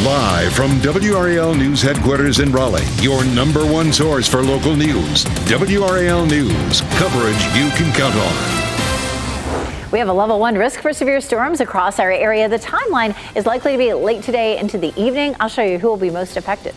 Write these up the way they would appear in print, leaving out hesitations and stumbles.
Live from WRAL News headquarters in Raleigh, your number one source for local news. WRAL News, coverage you can count on. We have a level 1 risk for severe storms across our area. The timeline is likely to be late today into the evening. I'll show you who will be most affected.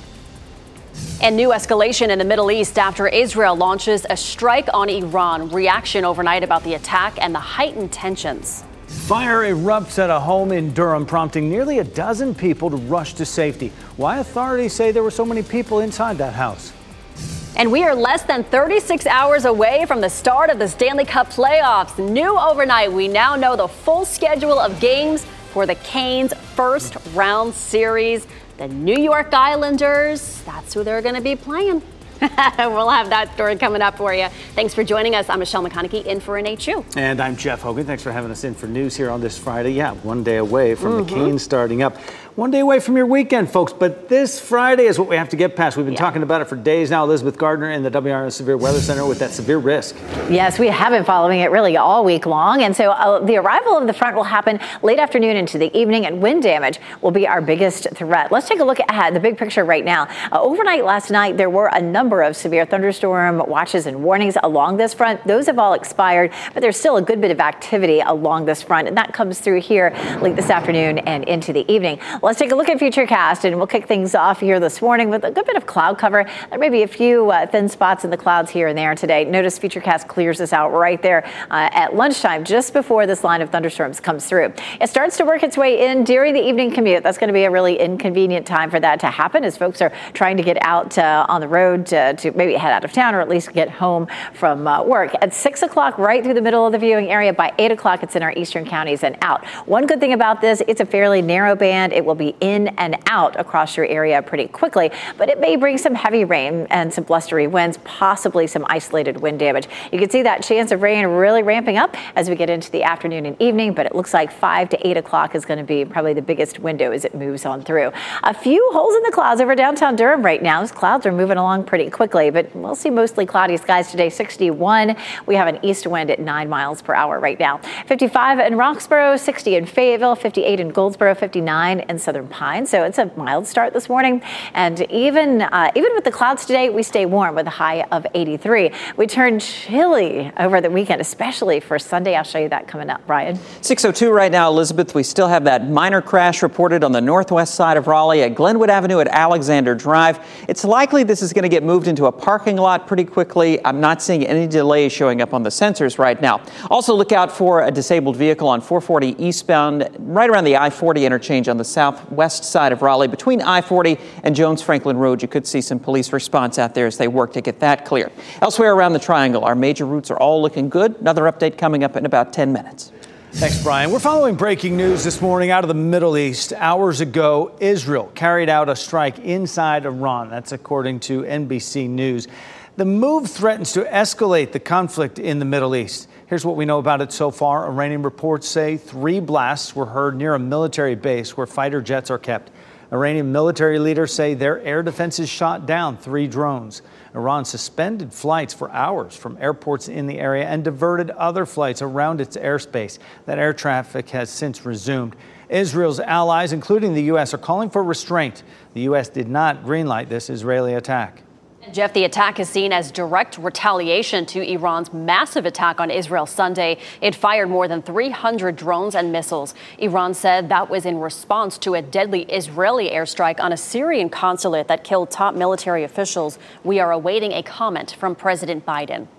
And new escalation in the Middle East after Israel launches a strike on Iran. Reaction overnight about the attack and the heightened tensions. Fire erupts at a home in Durham, prompting nearly a dozen people to rush to safety. Why authorities say there were so many people inside that house. And we are less than 36 hours away from the start of the Stanley Cup playoffs. New overnight, we now know the full schedule of games for the Canes' first round series. The New York Islanders, that's who they're going to be playing. We'll have that story coming up for you. Thanks for joining us. I'm Michelle McConaughey in for NHU. And I'm Jeff Hogan. Thanks for having us in for news here on this Friday. Yeah, one day away from the Canes starting up. One day away from your weekend, folks. But this Friday is what we have to get past. We've been talking about it for days now. Elizabeth Gardner in the WRAL Severe Weather Center with that severe risk. Yes, we have been following it really all week long. And so the arrival of the front will happen late afternoon into the evening, and wind damage will be our biggest threat. Let's take a look at the big picture right now. Overnight last night, there were a number of severe thunderstorm watches and warnings along this front. Those have all expired, but there's still a good bit of activity along this front, and that comes through here late this afternoon and into the evening. Let's take a look at Futurecast, and we'll kick things off here this morning with a good bit of cloud cover. There may be a few thin spots in the clouds here and there today. Notice Futurecast clears this out right there at lunchtime, just before this line of thunderstorms comes through. It starts to work its way in during the evening commute. That's going to be a really inconvenient time for that to happen as folks are trying to get out on the road to maybe head out of town or at least get home from work. At 6 o'clock, right through the middle of the viewing area. By 8 o'clock, it's in our eastern counties and out. One good thing about this, it's a fairly narrow band. It will be in and out across your area pretty quickly, but it may bring some heavy rain and some blustery winds, possibly some isolated wind damage. You can see that chance of rain really ramping up as we get into the afternoon and evening, but it looks like 5 to 8 o'clock is going to be probably the biggest window as it moves on through. A few holes in the clouds over downtown Durham right now. Those clouds are moving along pretty quickly, but we'll see mostly cloudy skies today. 61. We have an east wind at 9 miles per hour right now. 55 in Roxborough, 60 in Fayetteville, 58 in Goldsboro, 59 in Southern Pine. So it's a mild start this morning. And even with the clouds today, we stay warm with a high of 83. We turn chilly over the weekend, especially for Sunday. I'll show you that coming up, Brian. 6:02 right now, Elizabeth. We still have that minor crash reported on the northwest side of Raleigh at Glenwood Avenue at Alexander Drive. It's likely this is going to get moved into a parking lot pretty quickly. I'm not seeing any delays showing up on the sensors right now. Also, look out for a disabled vehicle on 440 eastbound, right around the I-40 interchange on the southwest side of Raleigh. Between I-40 and Jones-Franklin Road, you could see some police response out there as they work to get that clear. Elsewhere around the triangle, our major routes are all looking good. Another update coming up in about 10 minutes. Thanks, Brian. We're following breaking news this morning out of the Middle East. Hours ago, Israel carried out a strike inside Iran. That's according to NBC News. The move threatens to escalate the conflict in the Middle East. Here's what we know about it so far. Iranian reports say 3 blasts were heard near a military base where fighter jets are kept. Iranian military leaders say their air defenses shot down 3 drones. Iran suspended flights for hours from airports in the area and diverted other flights around its airspace. That air traffic has since resumed. Israel's allies, including the U.S., are calling for restraint. The U.S. did not greenlight this Israeli attack. Jeff, the attack is seen as direct retaliation to Iran's massive attack on Israel Sunday. It fired more than 300 drones and missiles. Iran said that was in response to a deadly Israeli airstrike on a Syrian consulate that killed top military officials. We are awaiting a comment from President Biden.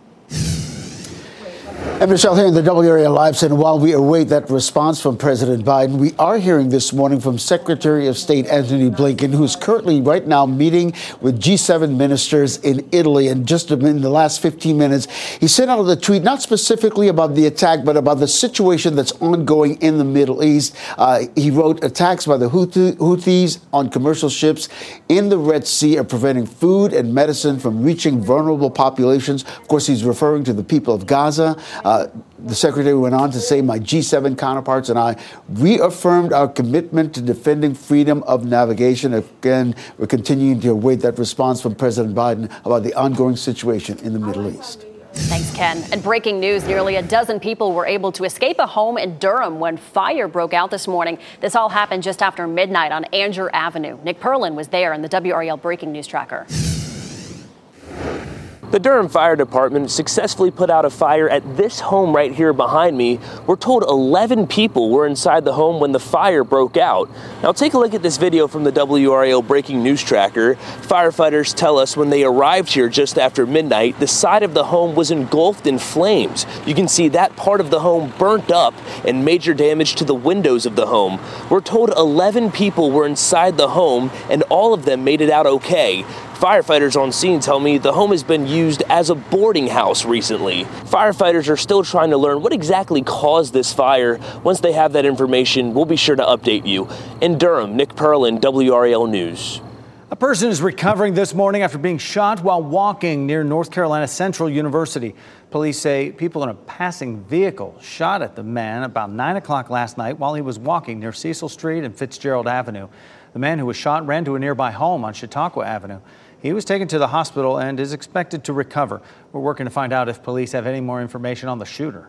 And Michelle here in the WRAL Live Center. While we await that response from President Biden, we are hearing this morning from Secretary of State Antony Blinken, who's currently right now meeting with G7 ministers in Italy. And just in the last 15 minutes, he sent out a tweet, not specifically about the attack, but about the situation that's ongoing in the Middle East. He wrote, attacks by the Houthis on commercial ships in the Red Sea are preventing food and medicine from reaching vulnerable populations. Of course, he's referring to the people of Gaza. The secretary went on to say, my G7 counterparts and I reaffirmed our commitment to defending freedom of navigation. Again, we're continuing to await that response from President Biden about the ongoing situation in the Middle East. Thanks, Ken. And breaking news, nearly a dozen people were able to escape a home in Durham when fire broke out this morning. This all happened just after midnight on Anger Avenue. Nick Perlin was there in the WRAL Breaking News Tracker. The Durham Fire Department successfully put out a fire at this home right here behind me. We're told 11 people were inside the home when the fire broke out. Now take a look at this video from the WRAL Breaking News Tracker. Firefighters tell us when they arrived here just after midnight, the side of the home was engulfed in flames. You can see that part of the home burnt up and major damage to the windows of the home. We're told 11 people were inside the home and all of them made it out okay. Firefighters on scene tell me the home has been used as a boarding house recently. Firefighters are still trying to learn what exactly caused this fire. Once they have that information, we'll be sure to update you. In Durham, Nick Perlin, WRAL News. A person is recovering this morning after being shot while walking near North Carolina Central University. Police say people in a passing vehicle shot at the man about 9 o'clock last night while he was walking near Cecil Street and Fitzgerald Avenue. The man who was shot ran to a nearby home on Chautauqua Avenue. He was taken to the hospital and is expected to recover. We're working to find out if police have any more information on the shooter.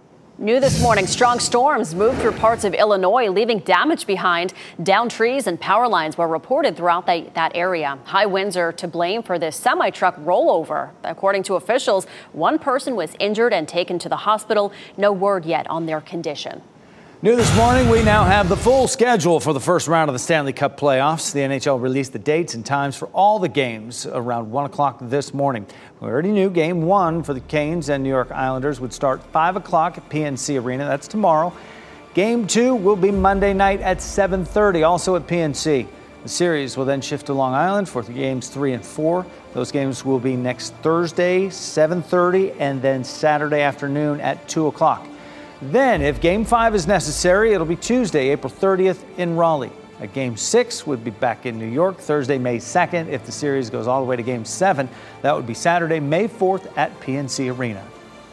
New this morning, strong storms moved through parts of Illinois, leaving damage behind. Downed trees and power lines were reported throughout that area. High winds are to blame for this semi-truck rollover. According to officials, one person was injured and taken to the hospital. No word yet on their condition. New this morning, we now have the full schedule for the first round of the Stanley Cup playoffs. The NHL released the dates and times for all the games around 1 o'clock this morning. We already knew Game 1 for the Canes and New York Islanders would start 5 o'clock at PNC Arena. That's tomorrow. Game 2 will be Monday night at 7:30, also at PNC. The series will then shift to Long Island for Games 3 and 4. Those games will be next Thursday, 7:30, and then Saturday afternoon at 2 o'clock. Then, if Game 5 is necessary, it'll be Tuesday, April 30th in Raleigh. Game 6 would be back in New York Thursday, May 2nd. If the series goes all the way to Game 7, that would be Saturday, May 4th at PNC Arena.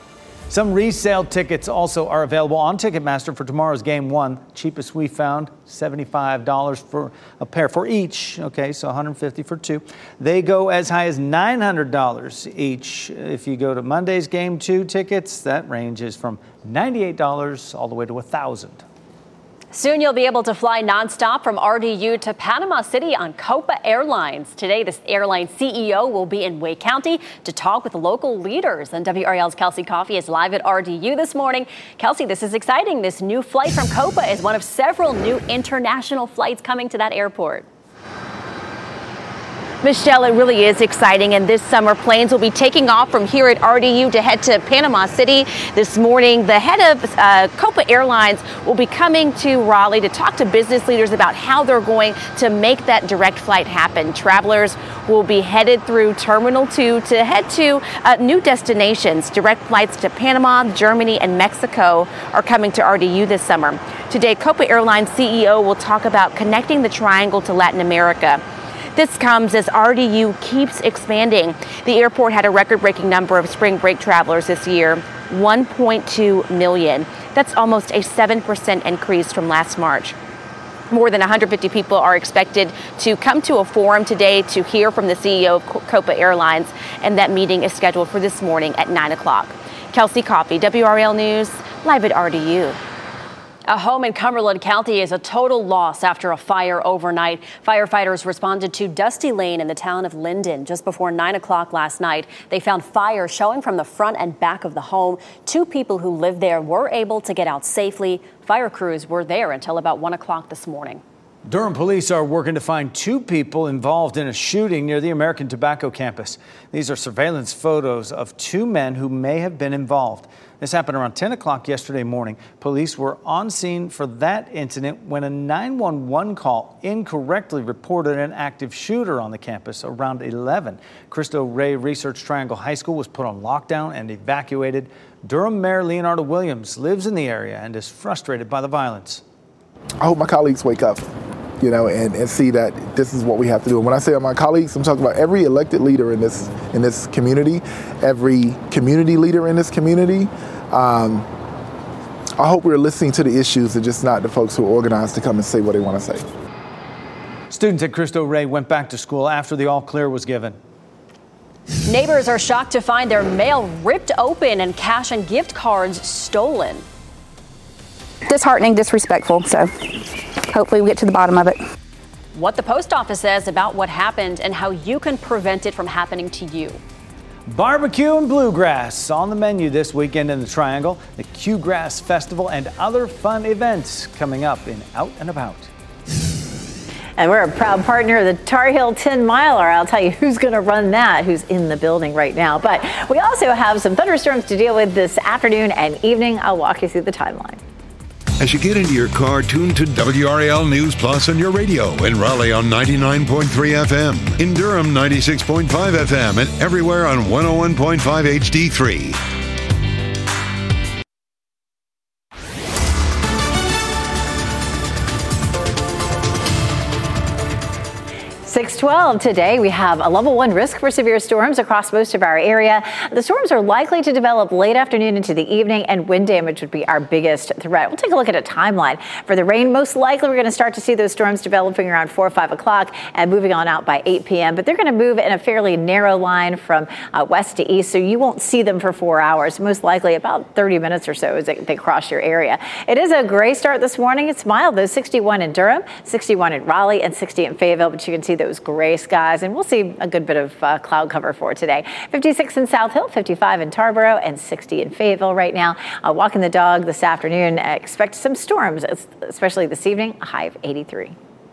Some resale tickets also are available on Ticketmaster for tomorrow's Game 1. Cheapest we found, $75 for a pair for each. Okay, so $150 for two. They go as high as $900 each. If you go to Monday's Game 2 tickets, that range is from $98 all the way to $1,000. Soon you'll be able to fly nonstop from RDU to Panama City on Copa Airlines. Today, this airline CEO will be in Wake County to talk with local leaders. And WRAL's Kelsey Coffey is live at RDU this morning. Kelsey, this is exciting. This new flight from Copa is one of several new international flights coming to that airport. Michelle, it really is exciting, and this summer planes will be taking off from here at RDU to head to Panama City this morning. The head of Copa Airlines will be coming to Raleigh to talk to business leaders about how they're going to make that direct flight happen. Travelers will be headed through Terminal 2 to head to new destinations. Direct flights to Panama, Germany, and Mexico are coming to RDU this summer. Today, Copa Airlines CEO will talk about connecting the triangle to Latin America. This comes as RDU keeps expanding. The airport had a record-breaking number of spring break travelers this year, 1.2 million. That's almost a 7% increase from last March. More than 150 people are expected to come to a forum today to hear from the CEO of Copa Airlines, and that meeting is scheduled for this morning at 9 o'clock. Kelsey Coffey, WRAL News, live at RDU. A home in Cumberland County is a total loss after a fire overnight. Firefighters responded to Dusty Lane in the town of Linden just before 9 o'clock last night. They found fire showing from the front and back of the home. 2 people who lived there were able to get out safely. Fire crews were there until about 1 o'clock this morning. Durham police are working to find 2 people involved in a shooting near the American Tobacco campus. These are surveillance photos of 2 men who may have been involved. This happened around 10 o'clock yesterday morning. Police were on scene for that incident when a 911 call incorrectly reported an active shooter on the campus around 11. Cristo Rey Research Triangle High School was put on lockdown and evacuated. Durham Mayor Leonardo Williams lives in the area and is frustrated by the violence. I hope my colleagues wake up, and see that this is what we have to do. And when I say my colleagues, I'm talking about every elected leader in this community, every community leader in this community. I hope we're listening to the issues and just not the folks who are organized to come and say what they want to say. Students at Cristo Rey went back to school after the all clear was given. Neighbors are shocked to find their mail ripped open and cash and gift cards stolen. Disheartening, disrespectful, so hopefully we get to the bottom of it. What the post office says about what happened and how you can prevent it from happening to you. Barbecue and bluegrass on the menu this weekend in the Triangle. The Q-Grass Festival and other fun events coming up in Out and About. And we're a proud partner of the Tar Heel 10 Miler. I'll tell you who's going to run that, who's in the building right now. But we also have some thunderstorms to deal with this afternoon and evening. I'll walk you through the timeline. As you get into your car, tune to WRAL News Plus on your radio. In Raleigh on 99.3 FM. In Durham, 96.5 FM. And everywhere on 101.5 HD3. 6:12 today. We have a level 1 risk for severe storms across most of our area. The storms are likely to develop late afternoon into the evening, and wind damage would be our biggest threat. We'll take a look at a timeline for the rain. Most likely, we're going to start to see those storms developing around 4 or 5 o'clock and moving on out by 8 p.m. But they're going to move in a fairly narrow line from west to east, so you won't see them for 4 hours. Most likely about 30 minutes or so as they cross your area. It is a gray start this morning. It's mild, though. 61 in Durham, 61 in Raleigh, and 60 in Fayetteville. But you can see those gray skies, and we'll see a good bit of cloud cover for today. 56 in South Hill, 55 in Tarboro, and 60 in Fayetteville right now. Walking the dog this afternoon. Expect some storms, especially this evening. A high of 83.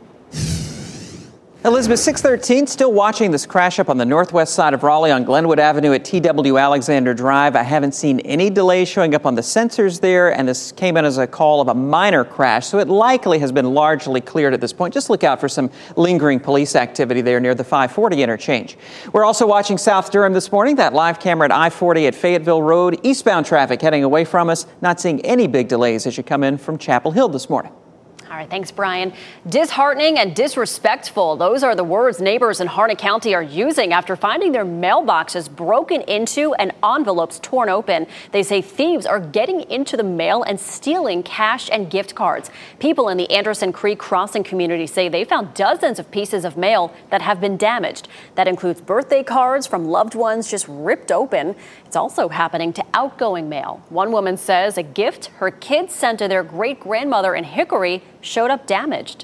Elizabeth, 613, still watching this crash up on the northwest side of Raleigh on Glenwood Avenue at TW Alexander Drive. I haven't seen any delays showing up on the sensors there, and this came in as a call of a minor crash, so it likely has been largely cleared at this point. Just look out for some lingering police activity there near the 540 interchange. We're also watching South Durham this morning, that live camera at I-40 at Fayetteville Road. Eastbound traffic heading away from us, not seeing any big delays as you come in from Chapel Hill this morning. All right, thanks, Brian. Disheartening and disrespectful. Those are the words neighbors in Harnett County are using after finding their mailboxes broken into and envelopes torn open. They say thieves are getting into the mail and stealing cash and gift cards. People in the Anderson Creek Crossing community say they found dozens of pieces of mail that have been damaged. That includes birthday cards from loved ones just ripped open. It's also happening to outgoing mail. One woman says a gift her kids sent to their great-grandmother in Hickory showed up damaged.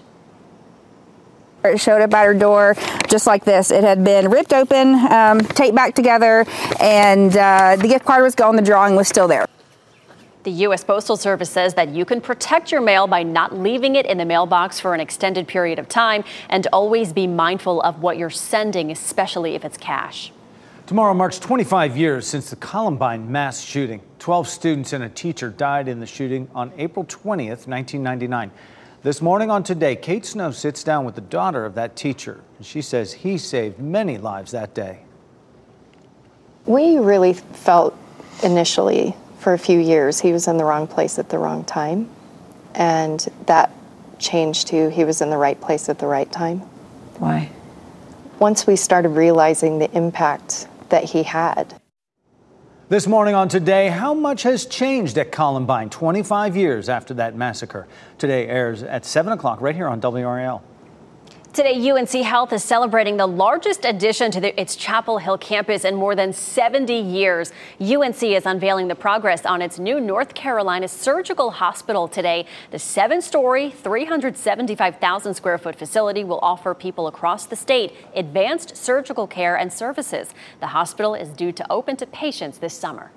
It showed up at her door just like this. It had been ripped open, taped back together, and the gift card was gone. The drawing was still there. The U.S. Postal Service says that you can protect your mail by not leaving it in the mailbox for an extended period of time, and always be mindful of what you're sending, especially if it's cash. Tomorrow marks 25 years since the Columbine mass shooting. 12 students and a teacher died in the shooting on April 20th, 1999. This morning on Today, Kate Snow sits down with the daughter of that teacher, and she says he saved many lives that day. We really felt initially for a few years he was in the wrong place at the wrong time, and that changed to he was in the right place at the right time. Why? Once we started realizing the impact that he had. This morning on Today, how much has changed at Columbine 25 years after that massacre? Today airs at 7 o'clock right here on WRAL. Today, UNC Health is celebrating the largest addition to its Chapel Hill campus in more than 70 years. UNC is unveiling the progress on its new North Carolina Surgical Hospital today. The 7-story, 375,000 square foot facility will offer people across the state advanced surgical care and services. The hospital is due to open to patients this summer.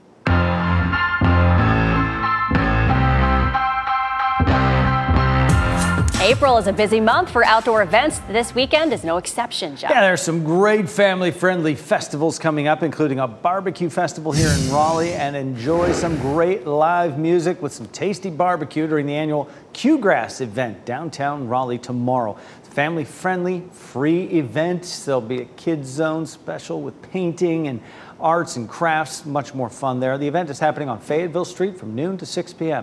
April is a busy month for outdoor events. This weekend is no exception, Jeff. Yeah, there's some great family-friendly festivals coming up, including a barbecue festival here in Raleigh, and enjoy some great live music with some tasty barbecue during the annual Q-Grass event downtown Raleigh tomorrow. Family-friendly, free event. There'll be a kids zone special with painting and arts and crafts. Much more fun there. The event is happening on Fayetteville Street from noon to 6 p.m.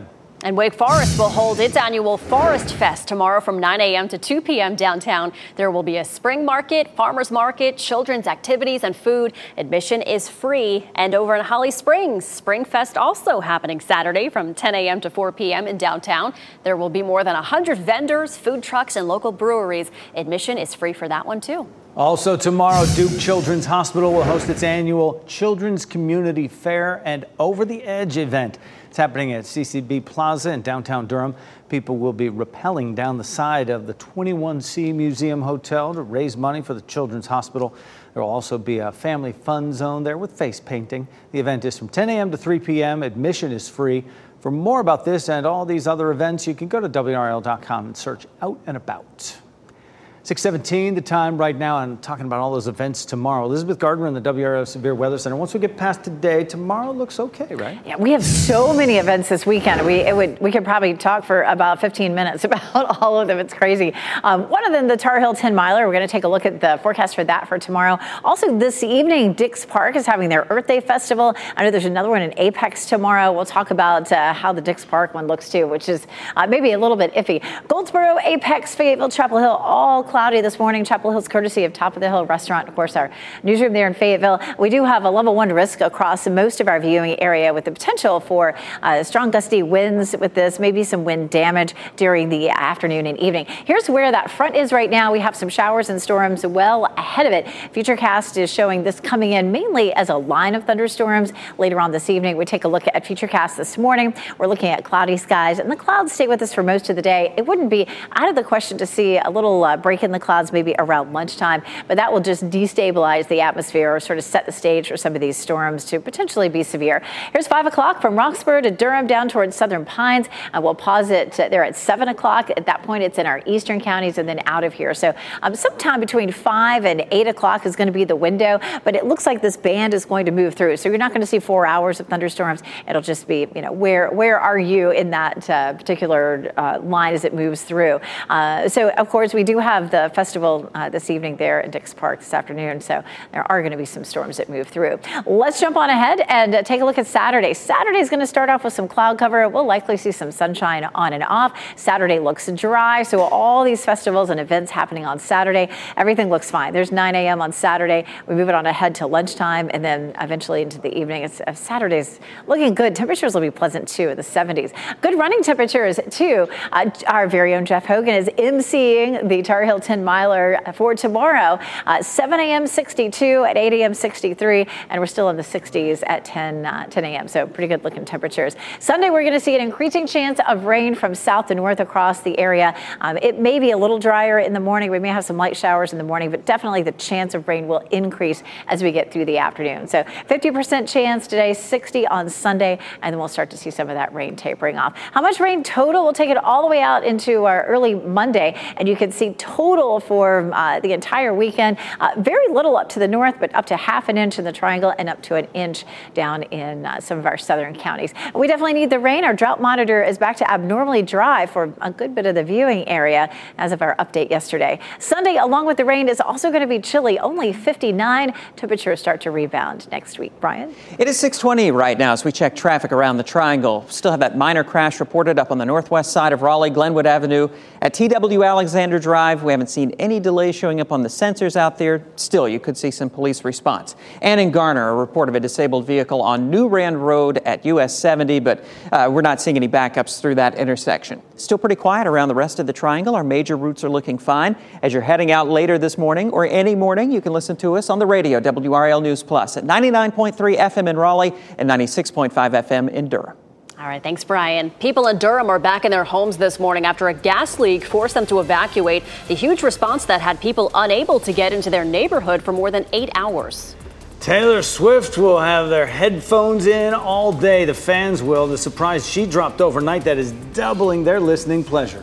And Wake Forest will hold its annual Forest Fest tomorrow from 9 a.m. to 2 p.m. downtown. There will be a spring market, farmers market, children's activities, and food. Admission is free. And over in Holly Springs, Spring Fest also happening Saturday from 10 a.m. to 4 p.m. in downtown. There will be more than 100 vendors, food trucks, and local breweries. Admission is free for that one, too. Also tomorrow, Duke Children's Hospital will host its annual Children's Community Fair and Over the Edge event. It's happening at CCB Plaza in downtown Durham. People will be rappelling down the side of the 21C Museum Hotel to raise money for the Children's Hospital. There will also be a family fun zone there with face painting. The event is from 10 a.m. to 3 p.m. Admission is free. For more about this and all these other events, you can go to WRAL.com and search Out and About. 6:17, the time right now. I'm talking about all those events tomorrow. Elizabeth Gardner in the WRAL Severe Weather Center. Once we get past today, tomorrow looks okay, right? Yeah, we have so many events this weekend. We could probably talk for about 15 minutes about all of them. It's crazy. One of them, the Tar Heel 10 Miler. We're going to take a look at the forecast for that for tomorrow. Also this evening, Dix Park is having their Earth Day Festival. I know there's another one in Apex tomorrow. We'll talk about how the Dix Park one looks too, which is maybe a little bit iffy. Goldsboro, Apex, Fayetteville, Chapel Hill, all cloudy this morning. Chapel Hill's courtesy of Top of the Hill Restaurant, of course, our newsroom there in Fayetteville. We do have a level 1 risk across most of our viewing area with the potential for strong gusty winds with this, maybe some wind damage during the afternoon and evening. Here's where that front is right now. We have some showers and storms well ahead of it. Futurecast is showing this coming in mainly as a line of thunderstorms later on this evening. We take a look at Futurecast this morning. We're looking at cloudy skies, and the clouds stay with us for most of the day. It wouldn't be out of the question to see a little break in the clouds maybe around lunchtime, but that will just destabilize the atmosphere or sort of set the stage for some of these storms to potentially be severe. Here's 5 o'clock from Roxborough to Durham down towards Southern Pines. We'll pause it there at 7 o'clock. At that point, it's in our eastern counties and then out of here. So sometime between 5 and 8 o'clock is going to be the window, but it looks like this band is going to move through. So you're not going to see 4 hours of thunderstorms. It'll just be, where are you in that particular line as it moves through? So, of course, we do have the festival this evening there at Dix Park this afternoon. So there are going to be some storms that move through. Let's jump on ahead and take a look at Saturday. Saturday is going to start off with some cloud cover. We'll likely see some sunshine on and off. Saturday looks dry. So all these festivals and events happening on Saturday, everything looks fine. There's 9 a.m. on Saturday. We move it on ahead to lunchtime and then eventually into the evening. Saturday's looking good. Temperatures will be pleasant too in the 70s. Good running temperatures too. Our very own Jeff Hogan is emceeing the Tar Heel 10 Miler for tomorrow. 7 a.m. 62, at 8 a.m. 63, and we're still in the 60s at 10 a.m. So pretty good looking temperatures. Sunday, we're going to see an increasing chance of rain from south to north across the area. It may be a little drier in the morning. We may have some light showers in the morning, but definitely the chance of rain will increase as we get through the afternoon. So 50% chance today, 60 on Sunday, and then we'll start to see some of that rain tapering off. How much rain total? We'll take it all the way out into our early Monday, and you can see total for the entire weekend. Very little up to the north, but up to ½ an inch in the Triangle and up to an inch down in some of our southern counties. We definitely need the rain. Our drought monitor is back to abnormally dry for a good bit of the viewing area as of our update yesterday. Sunday, along with the rain, is also going to be chilly, only 59. Temperatures start to rebound next week. Brian? It is 6:20 right now as we check traffic around the Triangle. Still have that minor crash reported up on the northwest side of Raleigh, Glenwood Avenue. At TW Alexander Drive, we haven't seen any delay showing up on the sensors out there. Still, you could see some police response. And in Garner, a report of a disabled vehicle on New Rand Road at US 70, but we're not seeing any backups through that intersection. Still pretty quiet around the rest of the Triangle. Our major routes are looking fine. As you're heading out later this morning or any morning, you can listen to us on the radio, WRAL News Plus, at 99.3 FM in Raleigh and 96.5 FM in Durham. All right, thanks, Brian. People in Durham are back in their homes this morning after a gas leak forced them to evacuate. The huge response that had people unable to get into their neighborhood for more than 8 hours. Taylor Swift will have their headphones in all day. The fans will. The surprise she dropped overnight that is doubling their listening pleasure.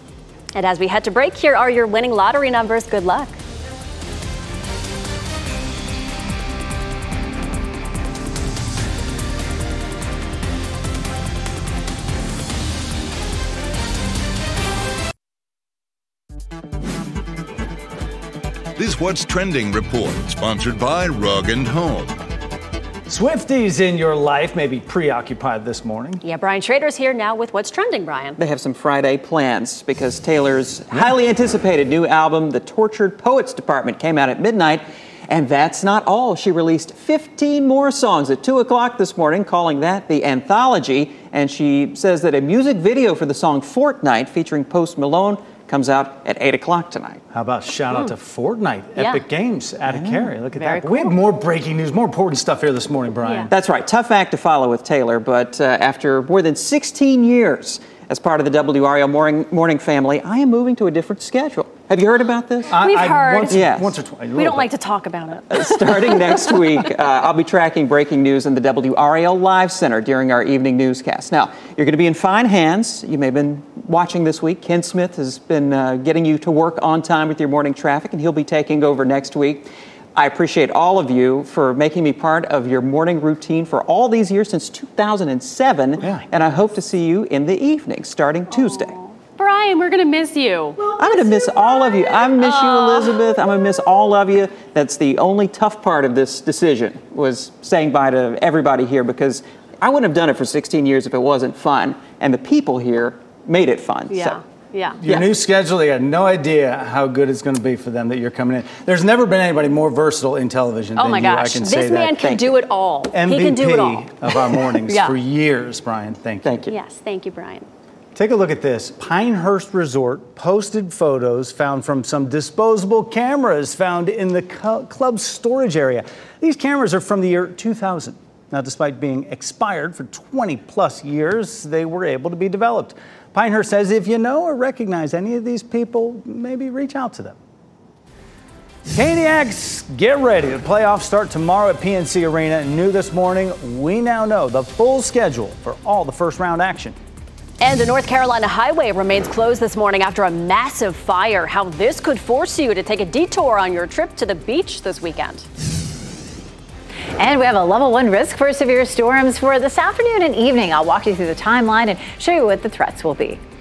And as we head to break, here are your winning lottery numbers. Good luck. This What's Trending report, sponsored by Rug & Home. Swifties in your life may be preoccupied this morning. Yeah, Brian Schrader's here now with what's trending, Brian. They have some Friday plans because Taylor's highly anticipated new album, The Tortured Poets Department, came out at midnight. And that's not all. She released 15 more songs at 2 o'clock this morning, calling that the anthology. And she says that a music video for the song Fortnite featuring Post Malone comes out at 8 o'clock tonight. How about shout out to Fortnite, Epic Games out of Cary. Look at Very that. cool. We have more breaking news, more important stuff here this morning, Brian. Yeah. That's right. Tough act to follow with Taylor, but after more than 16 years as part of the WRAL morning family, I am moving to a different schedule. Have you heard about this? We've heard. Once or twice. We don't like to talk about it. Starting next week, I'll be tracking breaking news in the WRAL Live Center during our evening newscast. Now, you're going to be in fine hands. You may have been watching this week. Ken Smith has been getting you to work on time with your morning traffic, and he'll be taking over next week. I appreciate all of you for making me part of your morning routine for all these years since 2007, and I hope to see you in the evening starting Tuesday. Brian, we're going to miss you. I'm going to miss all of you. I miss you, Elizabeth. I'm going to miss all of you. That's the only tough part of this decision, was saying bye to everybody here, because I wouldn't have done it for 16 years if it wasn't fun, and the people here made it fun. Yeah. So. Yeah. Your new schedule, they got no idea how good it's going to be for them that you're coming in. There's never been anybody more versatile in television than Oh my you. gosh, I can say this man can do it all. MVP He can do it all. of our mornings Yeah. for years, Brian. Thank you. Thank you. Yes, thank you, Brian. Take a look at this. Pinehurst Resort posted photos found from some disposable cameras found in the club's storage area. These cameras are from the year 2000. Now, despite being expired for 20 plus years, they were able to be developed. Pinehurst says if you know or recognize any of these people, maybe reach out to them. Caniacs, get ready. The playoffs start tomorrow at PNC Arena. New this morning, we now know the full schedule for all the first round action. And the North Carolina highway remains closed this morning after a massive fire. How this could force you to take a detour on your trip to the beach this weekend. And we have a level 1 risk for severe storms for this afternoon and evening. I'll walk you through the timeline and show you what the threats will be.